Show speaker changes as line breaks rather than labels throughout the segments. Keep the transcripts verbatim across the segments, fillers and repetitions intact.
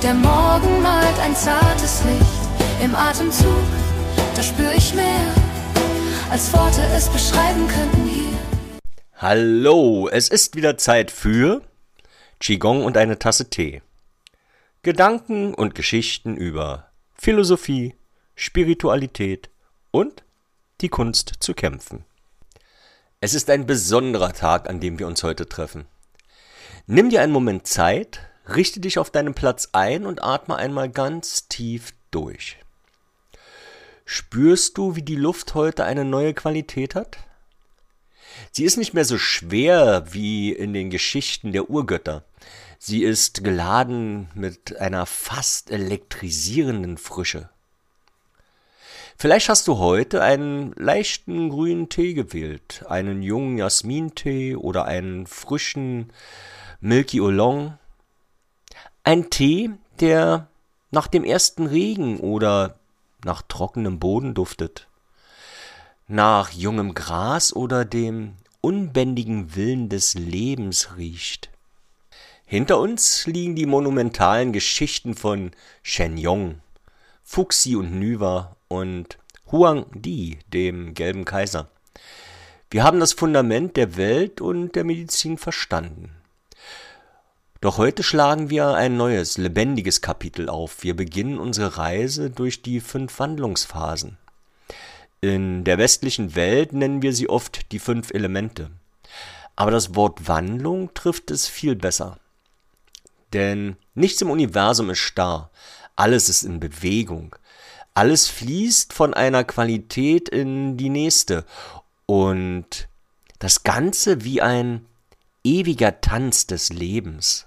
Der Morgen malt ein zartes Licht im Atemzug, da spür ich mehr, als Worte es beschreiben könnten hier.
Hallo, es ist wieder Zeit für Qigong und eine Tasse Tee. Gedanken und Geschichten über Philosophie, Spiritualität und die Kunst zu kämpfen. Es ist ein besonderer Tag, an dem wir uns heute treffen. Nimm dir einen Moment Zeit, richte dich auf deinen Platz ein und atme einmal ganz tief durch. Spürst du, wie die Luft heute eine neue Qualität hat? Sie ist nicht mehr so schwer wie in den Geschichten der Urgötter. Sie ist geladen mit einer fast elektrisierenden Frische. Vielleicht hast du heute einen leichten grünen Tee gewählt, einen jungen Jasmintee oder einen frischen Milky Oolong. Ein Tee, der nach dem ersten Regen oder nach trockenem Boden duftet, nach jungem Gras oder dem unbändigen Willen des Lebens riecht. Hinter uns liegen die monumentalen Geschichten von Shen Yong, Fuxi und Nuwa und Huang Di, dem gelben Kaiser. Wir haben das Fundament der Welt und der Medizin verstanden. Doch heute schlagen wir ein neues, lebendiges Kapitel auf. Wir beginnen unsere Reise durch die fünf Wandlungsphasen. In der westlichen Welt nennen wir sie oft die fünf Elemente. Aber das Wort Wandlung trifft es viel besser. Denn nichts im Universum ist starr. Alles ist in Bewegung. Alles fließt von einer Qualität in die nächste. Und das Ganze wie ein ewiger Tanz des Lebens.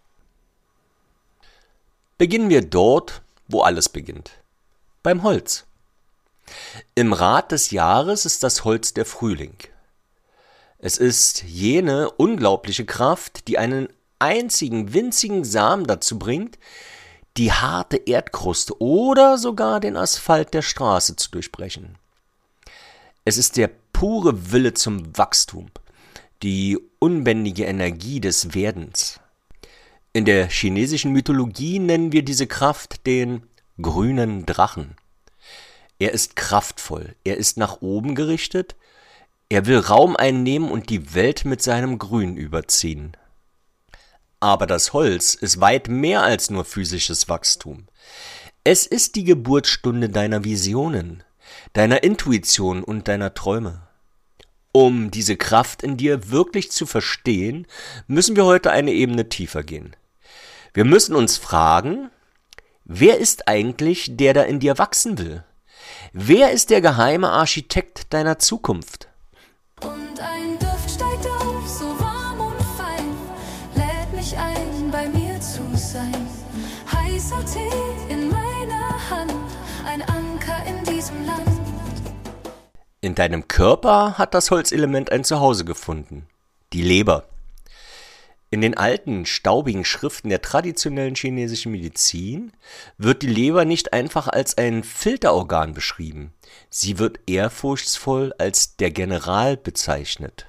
Beginnen wir dort, wo alles beginnt. Beim Holz. Im Rad des Jahres ist das Holz der Frühling. Es ist jene unglaubliche Kraft, die einen einzigen winzigen Samen dazu bringt, die harte Erdkruste oder sogar den Asphalt der Straße zu durchbrechen. Es ist der pure Wille zum Wachstum, die unbändige Energie des Werdens. In der chinesischen Mythologie nennen wir diese Kraft den grünen Drachen. Er ist kraftvoll, er ist nach oben gerichtet, er will Raum einnehmen und die Welt mit seinem Grün überziehen. Aber das Holz ist weit mehr als nur physisches Wachstum. Es ist die Geburtsstunde deiner Visionen, deiner Intuition und deiner Träume. Um diese Kraft in dir wirklich zu verstehen, müssen wir heute eine Ebene tiefer gehen. Wir müssen uns fragen, wer ist eigentlich der da in dir wachsen will? Wer ist der geheime Architekt deiner Zukunft?
Und ein Duft steigt auf, so warm und fein, lädt mich ein, bei mir zu sein. Heißer Tee in meiner Hand, ein Anker in diesem Land.
In deinem Körper hat das Holzelement ein Zuhause gefunden, die Leber. In den alten, staubigen Schriften der traditionellen chinesischen Medizin wird die Leber nicht einfach als ein Filterorgan beschrieben. Sie wird ehrfurchtsvoll als der General bezeichnet.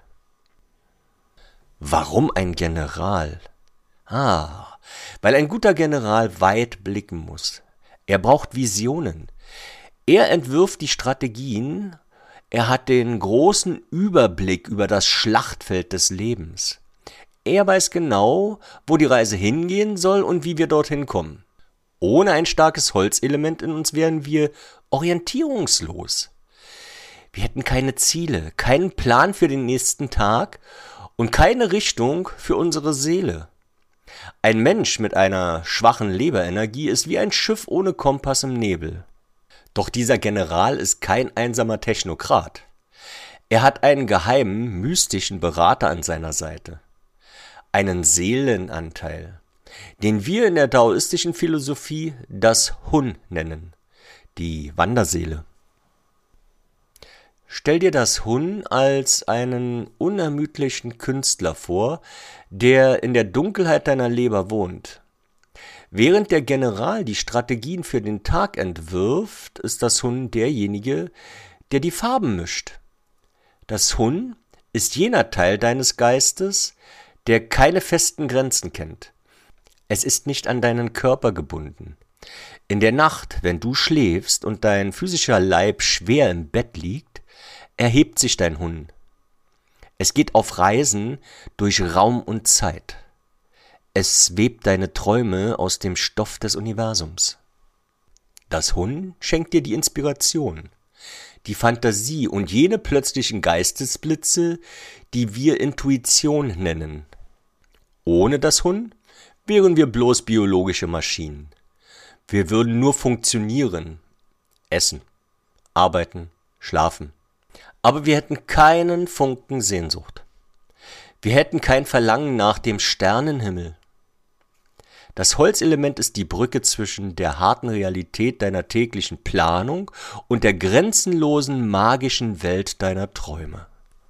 Warum ein General? Ah, weil ein guter General weit blicken muss. Er braucht Visionen. Er entwirft die Strategien. Er hat den großen Überblick über das Schlachtfeld des Lebens. Er weiß genau, wo die Reise hingehen soll und wie wir dorthin kommen. Ohne ein starkes Holzelement in uns wären wir orientierungslos. Wir hätten keine Ziele, keinen Plan für den nächsten Tag und keine Richtung für unsere Seele. Ein Mensch mit einer schwachen Leberenergie ist wie ein Schiff ohne Kompass im Nebel. Doch dieser General ist kein einsamer Technokrat. Er hat einen geheimen, mystischen Berater an seiner Seite. Einen Seelenanteil, den wir in der daoistischen Philosophie das Hun nennen, die Wanderseele. Stell dir das Hun als einen unermüdlichen Künstler vor, der in der Dunkelheit deiner Leber wohnt. Während der General die Strategien für den Tag entwirft, ist das Hun derjenige, der die Farben mischt. Das Hun ist jener Teil deines Geistes, der keine festen Grenzen kennt. Es ist nicht an deinen Körper gebunden. In der Nacht, wenn du schläfst und dein physischer Leib schwer im Bett liegt, erhebt sich dein Hun. Es geht auf Reisen durch Raum und Zeit. Es webt deine Träume aus dem Stoff des Universums. Das Hun schenkt dir die Inspiration, die Fantasie und jene plötzlichen Geistesblitze, die wir Intuition nennen. Ohne das Hun wären wir bloß biologische Maschinen. Wir würden nur funktionieren, essen, arbeiten, schlafen. Aber wir hätten keinen Funken Sehnsucht. Wir hätten kein Verlangen nach dem Sternenhimmel. Das Holzelement ist die Brücke zwischen der harten Realität deiner täglichen Planung und der grenzenlosen magischen Welt deiner Träume.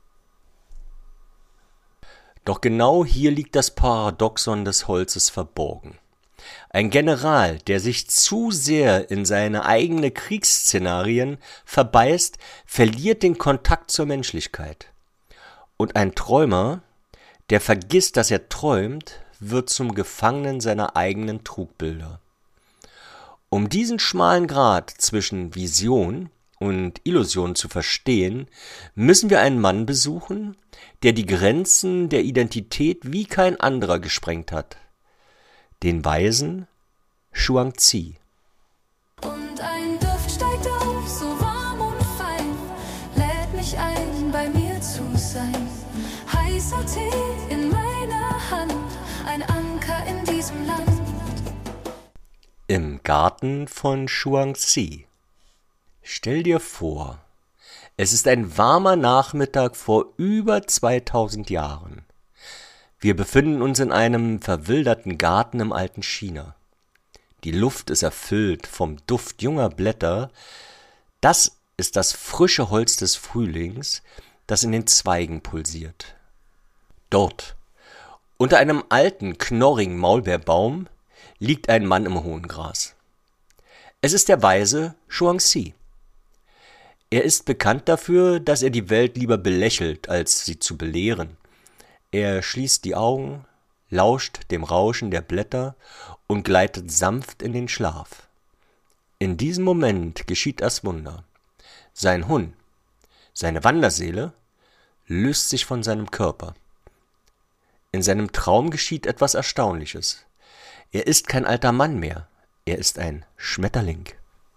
Doch genau hier liegt das Paradoxon des Holzes verborgen. Ein General, der sich zu sehr in seine eigenen Kriegsszenarien verbeißt, verliert den Kontakt zur Menschlichkeit. Und ein Träumer, der vergisst, dass er träumt, wird zum Gefangenen seiner eigenen Trugbilder. Um diesen schmalen Grat zwischen Vision und Illusion zu verstehen, müssen wir einen Mann besuchen, der die Grenzen der Identität wie kein anderer gesprengt hat. Den Weisen Shuangzi.
Und ein Duft steigt auf, so warm und fein, lädt mich ein, bei mir zu sein. Heißer Tee in meiner Hand, ein Anker in diesem Land.
Im Garten von Shuangzi. Stell dir vor, es ist ein warmer Nachmittag vor über zweitausend Jahren. Wir befinden uns in einem verwilderten Garten im alten China. Die Luft ist erfüllt vom Duft junger Blätter. Das ist das frische Holz des Frühlings, das in den Zweigen pulsiert. Dort, unter einem alten, knorrigen Maulbeerbaum, liegt ein Mann im hohen Gras. Es ist der Weise Shuangzi. Er ist bekannt dafür, dass er die Welt lieber belächelt, als sie zu belehren. Er schließt die Augen, lauscht dem Rauschen der Blätter und gleitet sanft in den Schlaf. In diesem Moment geschieht das Wunder. Sein Hun, seine Wanderseele, löst sich von seinem Körper. In seinem Traum geschieht etwas Erstaunliches. Er ist kein alter Mann mehr, er ist ein Schmetterling.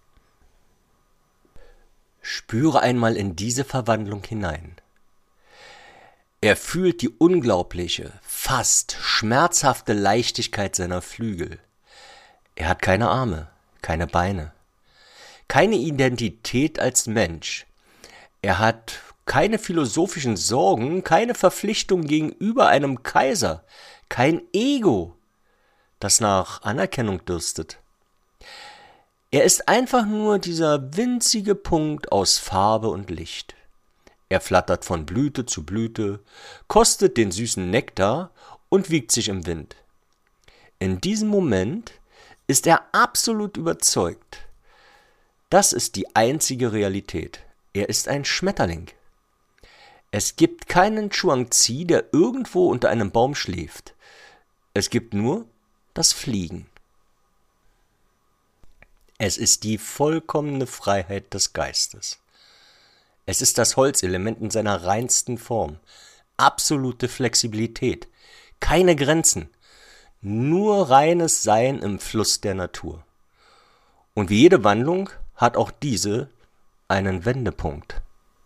Spüre einmal in diese Verwandlung hinein. Er fühlt die unglaubliche, fast schmerzhafte Leichtigkeit seiner Flügel. Er hat keine Arme, keine Beine, keine Identität als Mensch. Er hat keine philosophischen Sorgen, keine Verpflichtung gegenüber einem Kaiser, kein Ego, das nach Anerkennung dürstet. Er ist einfach nur dieser winzige Punkt aus Farbe und Licht. Er flattert von Blüte zu Blüte, kostet den süßen Nektar und wiegt sich im Wind. In diesem Moment ist er absolut überzeugt. Das ist die einzige Realität. Er ist ein Schmetterling. Es gibt keinen Shuangzi, der irgendwo unter einem Baum schläft. Es gibt nur das Fliegen. Es ist die vollkommene Freiheit des Geistes. Es ist das Holzelement in seiner reinsten Form. Absolute Flexibilität. Keine Grenzen. Nur reines Sein im Fluss der Natur. Und wie jede Wandlung hat auch diese einen Wendepunkt.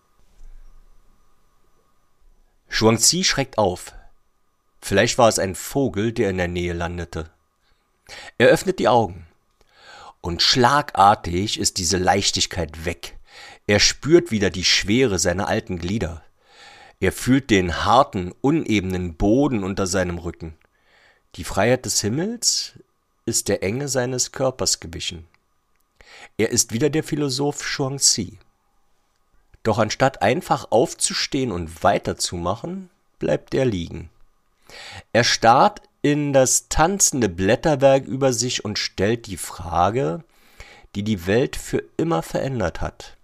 Shuangzi schreckt auf. Vielleicht war es ein Vogel, der in der Nähe landete. Er öffnet die Augen. Und schlagartig ist diese Leichtigkeit weg. Er spürt wieder die Schwere seiner alten Glieder. Er fühlt den harten, unebenen Boden unter seinem Rücken. Die Freiheit des Himmels ist der Enge seines Körpers gewichen. Er ist wieder der Philosoph Shuangzi. Doch anstatt einfach aufzustehen und weiterzumachen, bleibt er liegen. Er starrt in das tanzende Blätterwerk über sich und stellt die Frage, die die Welt für immer verändert hat.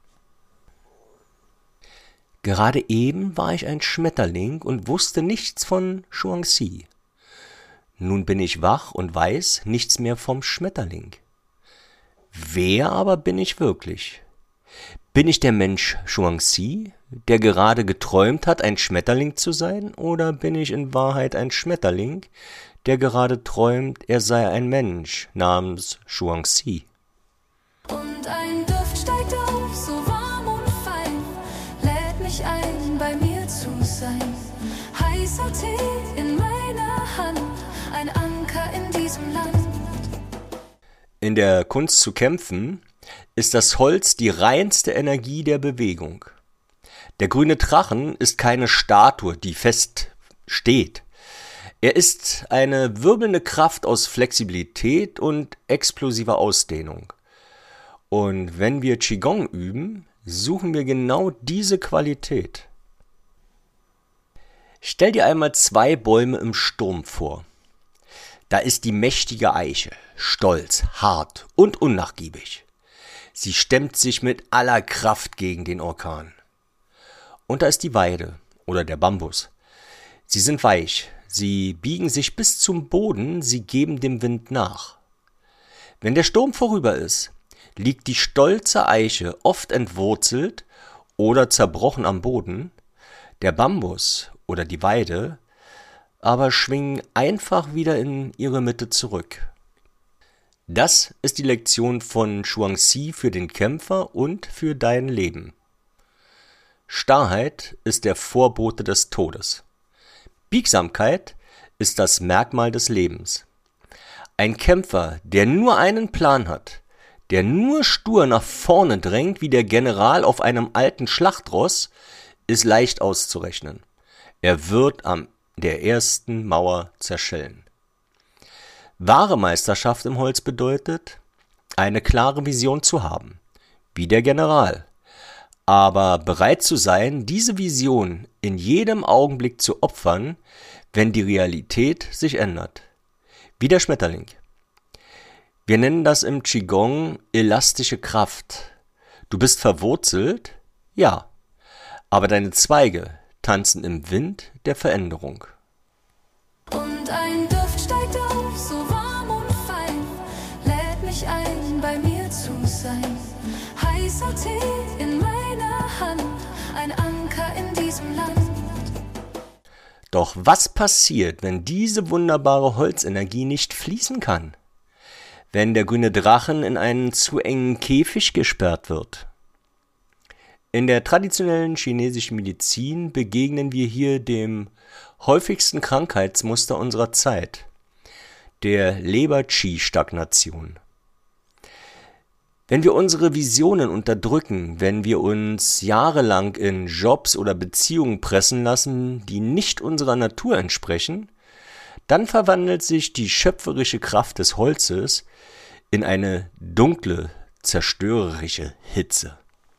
Gerade eben war ich ein Schmetterling und wusste nichts von Shuangzi. Nun bin ich wach und weiß nichts mehr vom Schmetterling. Wer aber bin ich wirklich? Bin ich der Mensch Xuanxi, der gerade geträumt hat, ein Schmetterling zu sein, oder bin ich in Wahrheit ein Schmetterling, der gerade träumt, er sei ein Mensch namens Xuanxi?
Und ein Duft steigt auf, so warm und fein, lädt mich ein, bei mir zu sein. Heißer Tee in meiner Hand, ein Anker in diesem Land.
In der Kunst zu kämpfen ist das Holz die reinste Energie der Bewegung. Der grüne Drachen ist keine Statue, die fest steht. Er ist eine wirbelnde Kraft aus Flexibilität und explosiver Ausdehnung. Und wenn wir Qigong üben, suchen wir genau diese Qualität. Stell dir einmal zwei Bäume im Sturm vor. Da ist die mächtige Eiche, stolz, hart und unnachgiebig. Sie stemmt sich mit aller Kraft gegen den Orkan. Und da ist die Weide oder der Bambus. Sie sind weich, sie biegen sich bis zum Boden, sie geben dem Wind nach. Wenn der Sturm vorüber ist, liegt die stolze Eiche oft entwurzelt oder zerbrochen am Boden, der Bambus oder die Weide aber schwingen einfach wieder in ihre Mitte zurück. Das ist die Lektion von Xuanxi für den Kämpfer und für dein Leben. Starrheit ist der Vorbote des Todes. Biegsamkeit ist das Merkmal des Lebens. Ein Kämpfer, der nur einen Plan hat, der nur stur nach vorne drängt wie der General auf einem alten Schlachtross, ist leicht auszurechnen. Er wird am der ersten Mauer zerschellen. Wahre Meisterschaft im Holz bedeutet, eine klare Vision zu haben, wie der General, aber bereit zu sein, diese Vision in jedem Augenblick zu opfern, wenn die Realität sich ändert, wie der Schmetterling. Wir nennen das im Qigong elastische Kraft. Du bist verwurzelt? Ja, aber deine Zweige tanzen im Wind der Veränderung.
Und ein Duft steigt auf, so warm und fein, lädt mich ein, bei mir zu sein. Heißer Tee in meiner Hand, ein Anker in diesem Land.
Doch was passiert, wenn diese wunderbare Holzenergie nicht fließen kann? Wenn der grüne Drachen in einen zu engen Käfig gesperrt wird? In der traditionellen chinesischen Medizin begegnen wir hier dem häufigsten Krankheitsmuster unserer Zeit, der Leber-Qi-Stagnation. Wenn wir unsere Visionen unterdrücken, wenn wir uns jahrelang in Jobs oder Beziehungen pressen lassen, die nicht unserer Natur entsprechen, dann verwandelt sich die schöpferische Kraft des Holzes in eine dunkle, zerstörerische Hitze.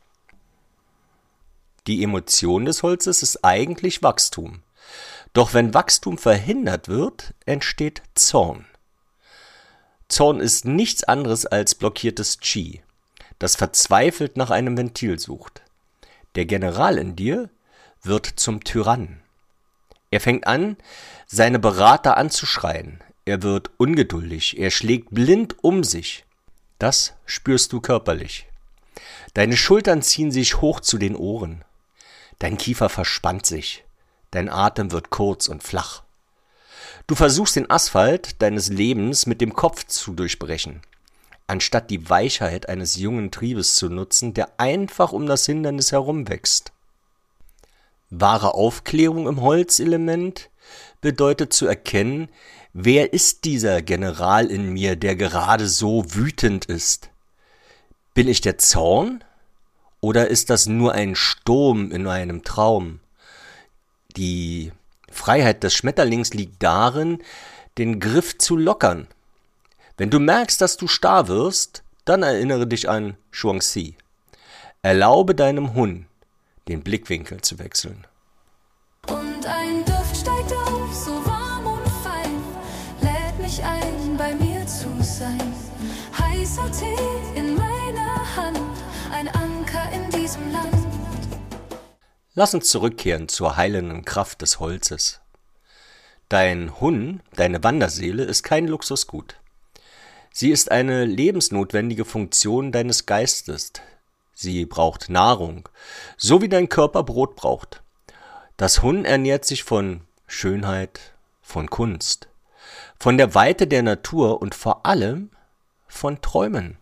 Die Emotion des Holzes ist eigentlich Wachstum. Doch wenn Wachstum verhindert wird, entsteht Zorn. Zorn ist nichts anderes als blockiertes Qi, das verzweifelt nach einem Ventil sucht. Der General in dir wird zum Tyrannen. Er fängt an, seine Berater anzuschreien. Er wird ungeduldig, er schlägt blind um sich. Das spürst du körperlich. Deine Schultern ziehen sich hoch zu den Ohren. Dein Kiefer verspannt sich, dein Atem wird kurz und flach. Du versuchst den Asphalt deines Lebens mit dem Kopf zu durchbrechen, anstatt die Weichheit eines jungen Triebes zu nutzen, der einfach um das Hindernis herumwächst. Wahre Aufklärung im Holzelement bedeutet zu erkennen, wer ist dieser General in mir, der gerade so wütend ist? Bin ich der Zorn? Oder ist das nur ein Sturm in einem Traum? Die Freiheit des Schmetterlings liegt darin, den Griff zu lockern. Wenn du merkst, dass du starr wirst, dann erinnere dich an Xuanxi. Erlaube deinem Hun, den Blickwinkel zu wechseln.
Und ein Duft steigt auf, so warm und fein, lädt mich ein, bei mir zu sein. Heißer Tee in meiner Hand, ein Anker in diesem Land.
Lass uns zurückkehren zur heilenden Kraft des Holzes. Dein Hun, deine Wanderseele, ist kein Luxusgut. Sie ist eine lebensnotwendige Funktion deines Geistes. Sie braucht Nahrung, so wie dein Körper Brot braucht. Das Hun ernährt sich von Schönheit, von Kunst, von der Weite der Natur und vor allem von Träumen.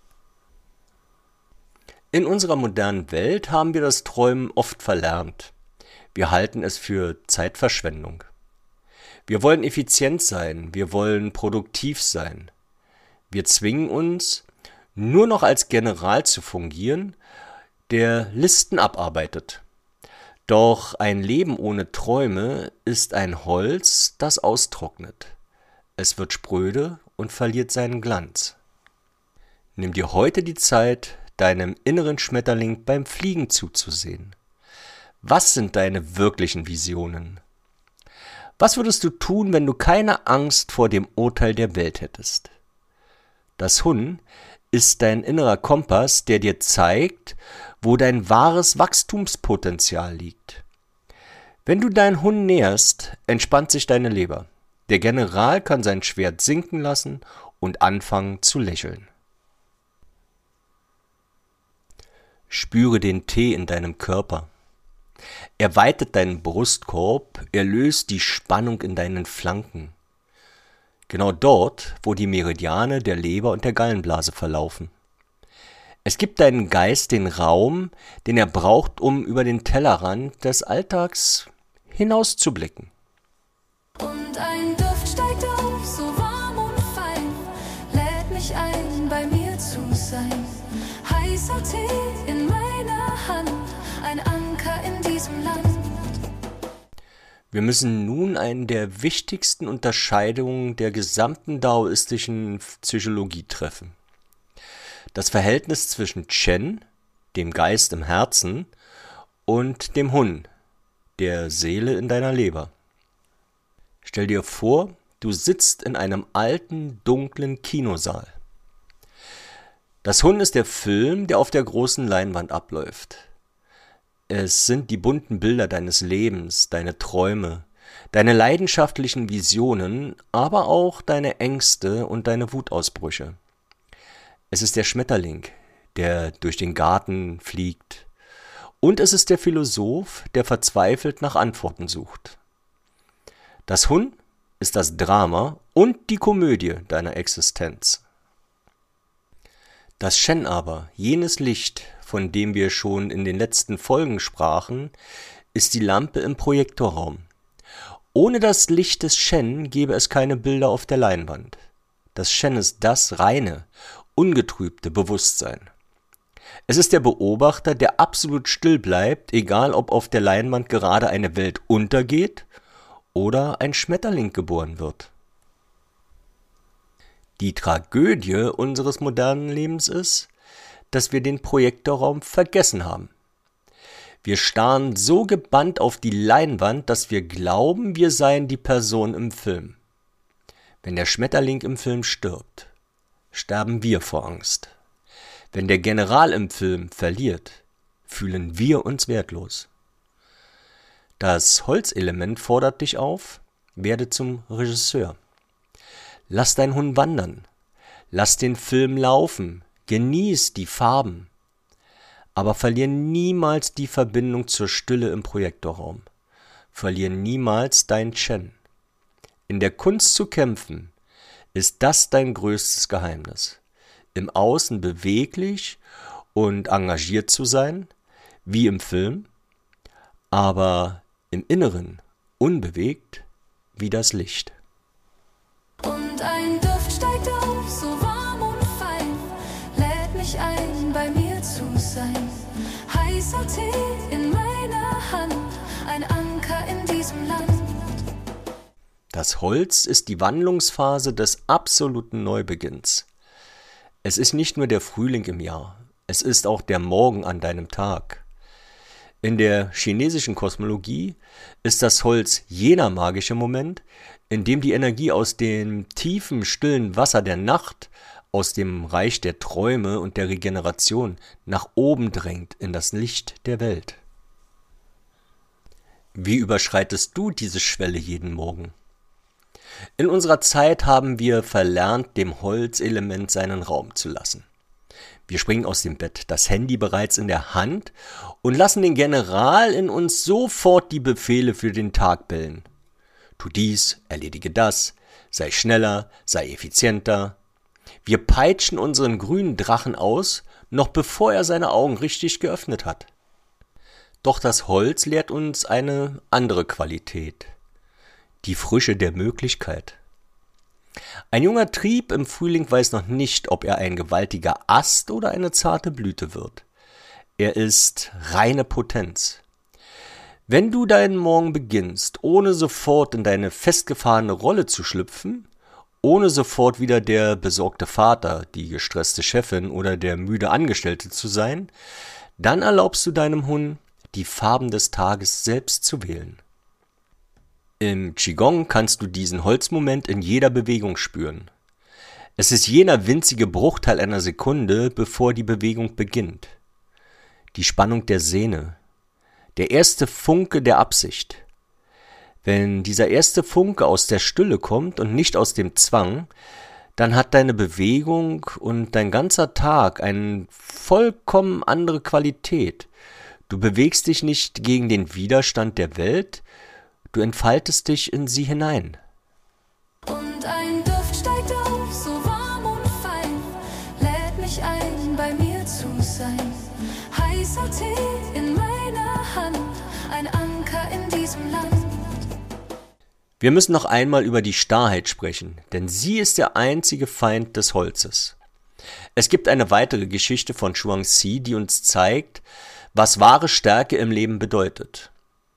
In unserer modernen Welt haben wir das Träumen oft verlernt. Wir halten es für Zeitverschwendung. Wir wollen effizient sein, wir wollen produktiv sein. Wir zwingen uns, nur noch als General zu fungieren, der Listen abarbeitet. Doch ein Leben ohne Träume ist ein Holz, das austrocknet. Es wird spröde und verliert seinen Glanz. Nimm dir heute die Zeit, deinem inneren Schmetterling beim Fliegen zuzusehen. Was sind deine wirklichen Visionen? Was würdest du tun, wenn du keine Angst vor dem Urteil der Welt hättest? Das Hun ist dein innerer Kompass, der dir zeigt, wo dein wahres Wachstumspotenzial liegt. Wenn du dein Hun näherst, entspannt sich deine Leber. Der General kann sein Schwert sinken lassen und anfangen zu lächeln. Spüre den Tee in deinem Körper. Er weitet deinen Brustkorb, er löst die Spannung in deinen Flanken. Genau dort, wo die Meridiane der Leber und der Gallenblase verlaufen. Es gibt deinem Geist den Raum, den er braucht, um über den Tellerrand des Alltags hinauszublicken.
Und ein Duft steigt auf, so warm und fein, lädt mich ein, bei mir zu sein. Heißer Tee in meiner Hand, ein Anker in diesem Land.
Wir müssen nun eine der wichtigsten Unterscheidungen der gesamten daoistischen Psychologie treffen. Das Verhältnis zwischen Chen, dem Geist im Herzen, und dem Hun, der Seele in deiner Leber. Stell dir vor, du sitzt in einem alten, dunklen Kinosaal. Das Hun ist der Film, der auf der großen Leinwand abläuft. Es sind die bunten Bilder deines Lebens, deine Träume, deine leidenschaftlichen Visionen, aber auch deine Ängste und deine Wutausbrüche. Es ist der Schmetterling, der durch den Garten fliegt. Und es ist der Philosoph, der verzweifelt nach Antworten sucht. Das Hun ist das Drama und die Komödie deiner Existenz. Das Chen aber, jenes Licht, von dem wir schon in den letzten Folgen sprachen, ist die Lampe im Projektorraum. Ohne das Licht des Chen gäbe es keine Bilder auf der Leinwand. Das Chen ist das reine, ungetrübte Bewusstsein. Es ist der Beobachter, der absolut still bleibt, egal ob auf der Leinwand gerade eine Welt untergeht oder ein Schmetterling geboren wird. Die Tragödie unseres modernen Lebens ist, dass wir den Projektorraum vergessen haben. Wir starren so gebannt auf die Leinwand, dass wir glauben, wir seien die Person im Film. Wenn der Schmetterling im Film stirbt, sterben wir vor Angst. Wenn der General im Film verliert, fühlen wir uns wertlos. Das Holzelement fordert dich auf, werde zum Regisseur. Lass dein Hund wandern, lass den Film laufen, genieß die Farben, aber verlier niemals die Verbindung zur Stille im Projektorraum. Verlier niemals dein Chen. In der Kunst zu kämpfen, ist das dein größtes Geheimnis. Im Außen beweglich und engagiert zu sein, wie im Film, aber im Inneren unbewegt wie das Licht.
Und ein Duft steigt auf, so warm und fein, lädt mich ein, bei mir zu sein. Heißer Tee in meiner Hand, ein Anker in diesem Land.
Das Holz ist die Wandlungsphase des absoluten Neubeginns. Es ist nicht nur der Frühling im Jahr, es ist auch der Morgen an deinem Tag. In der chinesischen Kosmologie ist das Holz jener magische Moment, in dem die Energie aus dem tiefen, stillen Wasser der Nacht, aus dem Reich der Träume und der Regeneration nach oben drängt in das Licht der Welt. Wie überschreitest du diese Schwelle jeden Morgen? In unserer Zeit haben wir verlernt, dem Holzelement seinen Raum zu lassen. Wir springen aus dem Bett, das Handy bereits in der Hand und lassen den General in uns sofort die Befehle für den Tag bellen. Tu dies, erledige das, sei schneller, sei effizienter. Wir peitschen unseren grünen Drachen aus, noch bevor er seine Augen richtig geöffnet hat. Doch das Holz lehrt uns eine andere Qualität, die Frische der Möglichkeit. Ein junger Trieb im Frühling weiß noch nicht, ob er ein gewaltiger Ast oder eine zarte Blüte wird. Er ist reine Potenz. Wenn du deinen Morgen beginnst, ohne sofort in deine festgefahrene Rolle zu schlüpfen, ohne sofort wieder der besorgte Vater, die gestresste Chefin oder der müde Angestellte zu sein, dann erlaubst du deinem Hund, die Farben des Tages selbst zu wählen. Im Qigong kannst du diesen Holzmoment in jeder Bewegung spüren. Es ist jener winzige Bruchteil einer Sekunde, bevor die Bewegung beginnt. Die Spannung der Sehne, der erste Funke der Absicht. Wenn dieser erste Funke aus der Stille kommt und nicht aus dem Zwang, dann hat deine Bewegung und dein ganzer Tag eine vollkommen andere Qualität. Du bewegst dich nicht gegen den Widerstand der Welt, du entfaltest dich in sie hinein.
Und ein Duft steigt auf, so warm und fein, lädt mich ein, bei mir zu sein. Heißer Tee in meiner Hand, ein Anker in diesem Land.
Wir müssen noch einmal über die Starrheit sprechen, denn sie ist der einzige Feind des Holzes. Es gibt eine weitere Geschichte von Zhuangzi, die uns zeigt, was wahre Stärke im Leben bedeutet.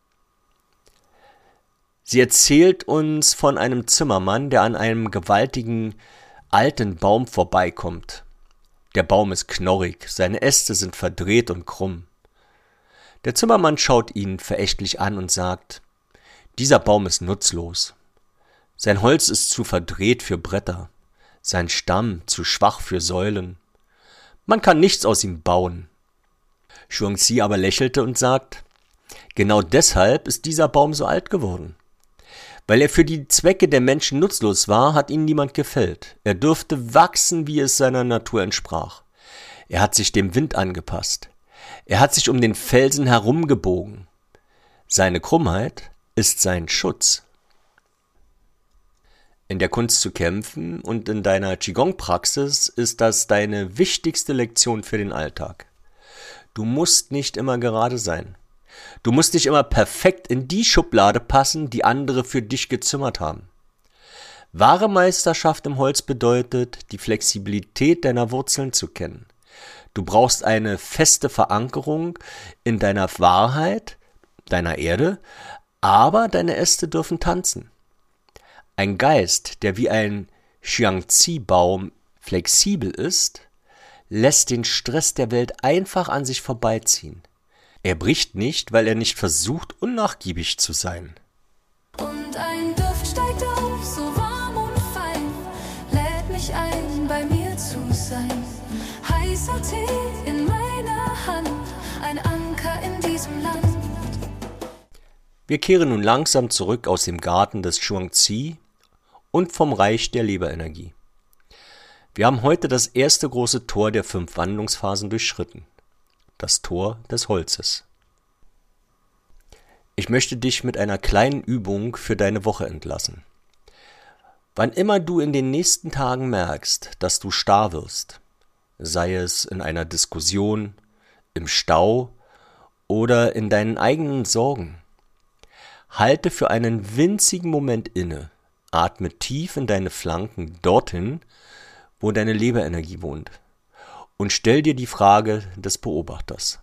Sie erzählt uns von einem Zimmermann, der an einem gewaltigen alten Baum vorbeikommt. Der Baum ist knorrig, seine Äste sind verdreht und krumm. Der Zimmermann schaut ihn verächtlich an und sagt: Dieser Baum ist nutzlos. Sein Holz ist zu verdreht für Bretter, sein Stamm zu schwach für Säulen. Man kann nichts aus ihm bauen. Zhuangzi aber lächelte und sagt: Genau deshalb ist dieser Baum so alt geworden. Weil er für die Zwecke der Menschen nutzlos war, hat ihn niemand gefällt. Er durfte wachsen, wie es seiner Natur entsprach. Er hat sich dem Wind angepasst. Er hat sich um den Felsen herumgebogen. Seine Krummheit ist sein Schutz. In der Kunst zu kämpfen und in deiner Qigong-Praxis ist das deine wichtigste Lektion für den Alltag. Du musst nicht immer gerade sein. Du musst nicht immer perfekt in die Schublade passen, die andere für dich gezimmert haben. Wahre Meisterschaft im Holz bedeutet, die Flexibilität deiner Wurzeln zu kennen. Du brauchst eine feste Verankerung in deiner Wahrheit, deiner Erde, aber deine Äste dürfen tanzen. Ein Geist, der wie ein Xiangzi-Baum flexibel ist, lässt den Stress der Welt einfach an sich vorbeiziehen. Er bricht nicht, weil er nicht versucht, unnachgiebig zu sein.
Und ein Duft steigt auf, so warm und fein, lädt mich ein, bei mir zu sein. Heißer Tee in meiner Hand, ein Anker in diesem Land.
Wir kehren nun langsam zurück aus dem Garten des Zhuangzi und vom Reich der Leberenergie. Wir haben heute das erste große Tor der fünf Wandlungsphasen durchschritten. Das Tor des Holzes. Ich möchte dich mit einer kleinen Übung für deine Woche entlassen. Wann immer du in den nächsten Tagen merkst, dass du starr wirst, sei es in einer Diskussion, im Stau oder in deinen eigenen Sorgen, halte für einen winzigen Moment inne, atme tief in deine Flanken dorthin, wo deine Leberenergie wohnt. Und stell dir die Frage des Beobachters.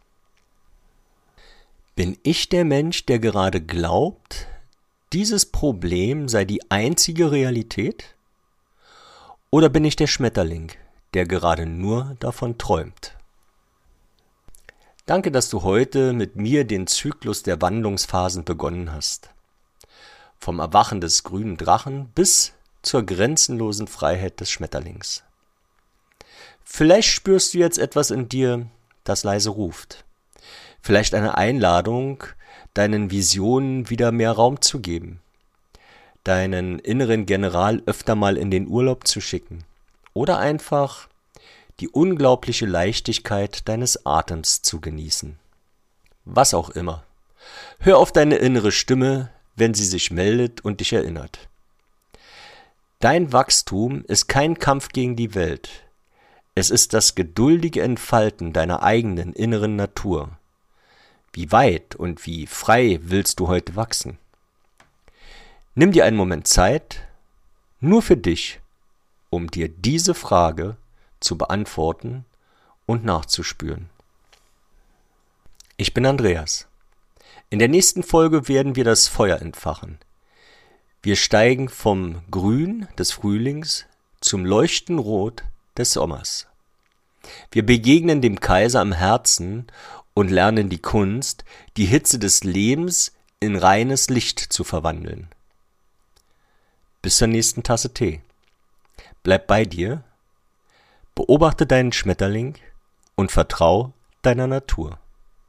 Bin ich der Mensch, der gerade glaubt, dieses Problem sei die einzige Realität? Oder bin ich der Schmetterling, der gerade nur davon träumt? Danke, dass du heute mit mir den Zyklus der Wandlungsphasen begonnen hast. Vom Erwachen des grünen Drachen bis zur grenzenlosen Freiheit des Schmetterlings. Vielleicht spürst du jetzt etwas in dir, das leise ruft. Vielleicht eine Einladung, deinen Visionen wieder mehr Raum zu geben. deinen inneren General öfter mal in den Urlaub zu schicken oder einfach die unglaubliche Leichtigkeit deines Atems zu genießen. Was auch immer. Hör auf deine innere Stimme, wenn sie sich meldet und dich erinnert. Dein Wachstum ist kein Kampf gegen die Welt. Es ist das geduldige Entfalten deiner eigenen inneren Natur. Wie weit und wie frei willst du heute wachsen? Nimm dir einen Moment Zeit, nur für dich, um dir diese Frage zu beantworten und nachzuspüren. Ich bin Andreas. In der nächsten Folge werden wir das Feuer entfachen. Wir steigen vom Grün des Frühlings zum leuchtenden Rot des Sommers. Wir begegnen dem Kaiser im Herzen und lernen die Kunst, die Hitze des Lebens in reines Licht zu verwandeln. Bis zur nächsten Tasse Tee. Bleib bei dir, beobachte deinen Schmetterling und vertrau deiner Natur.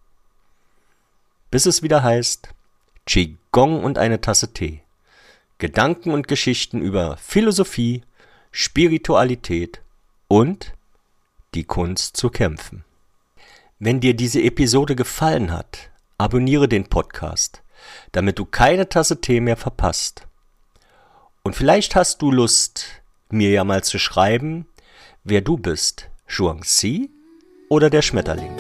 Bis es wieder heißt, Qigong und eine Tasse Tee. Gedanken und Geschichten über Philosophie, Spiritualität und die Kunst zu kämpfen. Wenn dir diese Episode gefallen hat, abonniere den Podcast, damit du keine Tasse Tee mehr verpasst. Und vielleicht hast du Lust, mir ja mal zu schreiben, wer du bist, Zhuangzi oder der Schmetterling.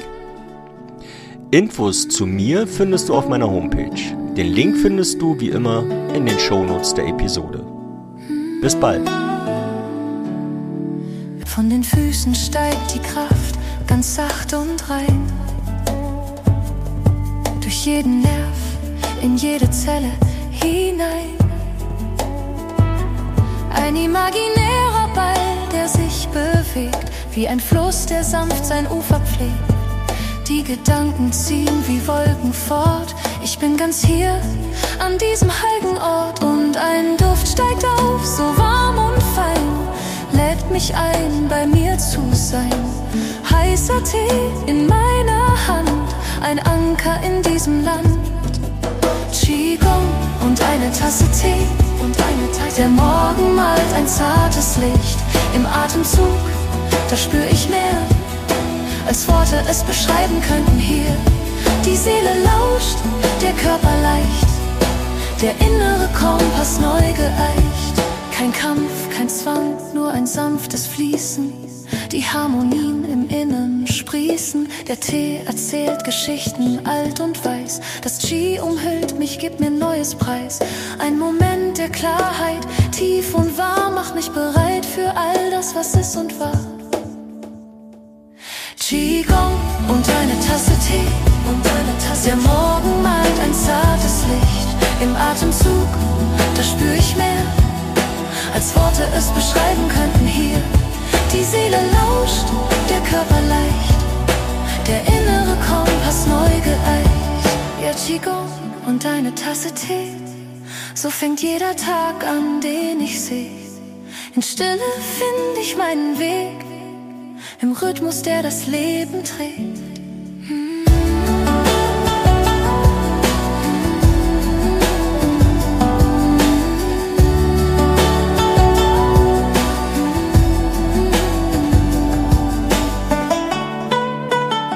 Infos zu mir findest du auf meiner Homepage. Den Link findest du wie immer in den Shownotes der Episode. Bis bald.
Von den Füßen steigt die Kraft ganz sacht und rein. Durch jeden Nerv, in jede Zelle hinein. Ein imaginärer Ball, der sich bewegt, wie ein Fluss, der sanft sein Ufer pflegt. Die Gedanken ziehen wie Wolken fort. Ich bin ganz hier, an diesem heiligen Ort. Und ein Duft steigt auf, so warm und fein, lädt mich ein, bei mir zu sein. Heißer Tee in meiner Hand, ein Anker in diesem Land. Qigong und eine Tasse Tee und eine Tasse. Der Morgen malt ein zartes Licht im Atemzug, da spür ich mehr, als Worte es beschreiben könnten hier. Die Seele lauscht, der Körper leicht, der innere Kompass neu geeicht. Kein Kampf, kein Zwang, nur ein sanftes Fließen. Die Harmonien im Innern sprießen. Der Tee erzählt Geschichten, alt und weiß. Das Qi umhüllt mich, gibt mir neues Preis. Ein Moment der Klarheit, tief und wahr, macht mich bereit für all das, was ist und war. Qigong und eine Tasse Tee und eine Tasse. Der Morgen malt ein zartes Licht im Atemzug, da spür ich mehr, als Worte es beschreiben könnten hier. Die Seele lauscht, der Körper leicht, der innere Kompass neu geeicht. Ja, Qigong und eine Tasse Tee, so fängt jeder Tag an, den ich seh. In Stille find ich meinen Weg, im Rhythmus, der das Leben trägt.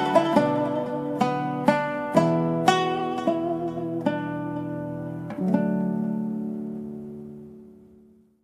Mm.